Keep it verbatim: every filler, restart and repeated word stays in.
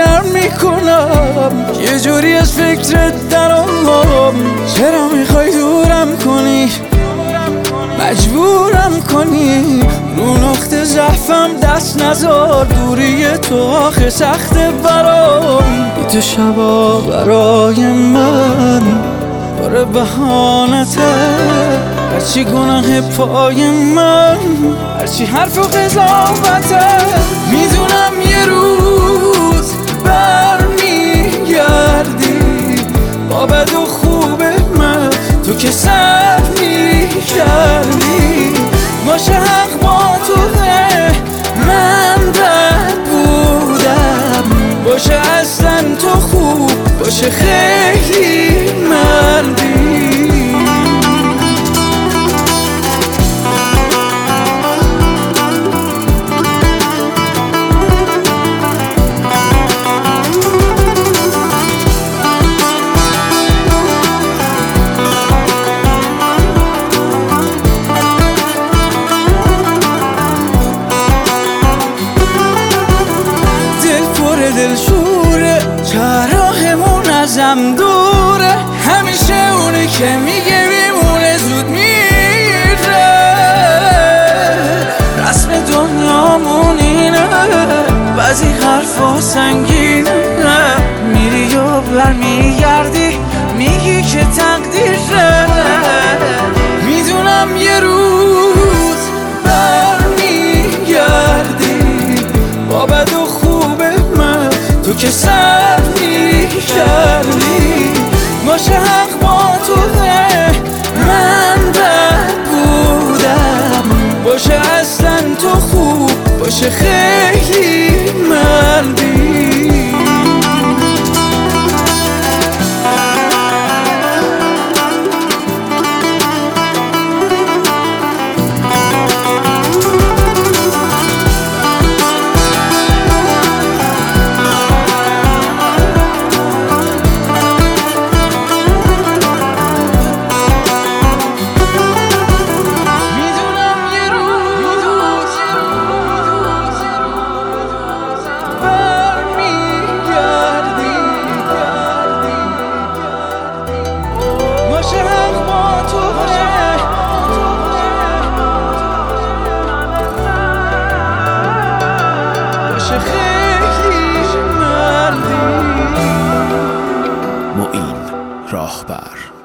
نرم میکنم، یه جوری از فکرت درام. چرا میخوای دورم کنی، مجبورم کنی، رو نقطه ضعفم دست نزار. دوری تو آخه سخته برام، بی تو شبا برای من باره بهانته. هرچی گناه پای من، هرچی حرف و قضاوته. میدونم یه روز برمیگردی با بد و خوب من، تو که سر میکردی. باشه حق با توه، من بد بودم. باشه اصلا تو خوب، باشه خیلی مردی. دل شوره، چراهمون ازم دوره. همیشه اونی که میگه میمونه زود میره. رسم دنیامون اینه، بعضی حرفا سنگینه. میری و برمیگردی میگی که تقدیره. میدونم یه روز برمیگردی با بد و تو که سر میکردی. باشه حق با توه، من بد بودم. باشه اصلا تو خوب، باشه خیلی مردی. معین راهبر.